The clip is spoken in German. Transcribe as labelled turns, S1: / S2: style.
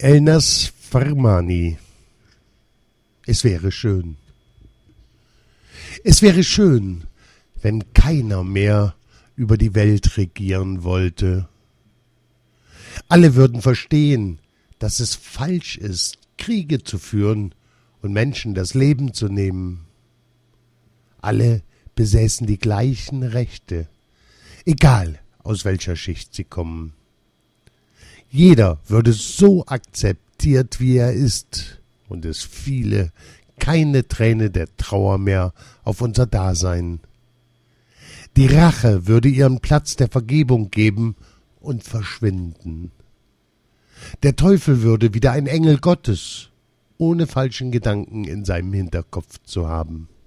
S1: Elnas Farmani. Es wäre schön. Es wäre schön, wenn keiner mehr über die Welt regieren wollte. Alle würden verstehen, dass es falsch ist, Kriege zu führen und Menschen das Leben zu nehmen. Alle besäßen die gleichen Rechte, egal aus welcher Schicht sie kommen. Jeder würde so akzeptiert, wie er ist, und es fiele keine Träne der Trauer mehr auf unser Dasein. Die Rache würde ihren Platz der Vergebung geben und verschwinden. Der Teufel würde wieder ein Engel Gottes, ohne falschen Gedanken in seinem Hinterkopf zu haben.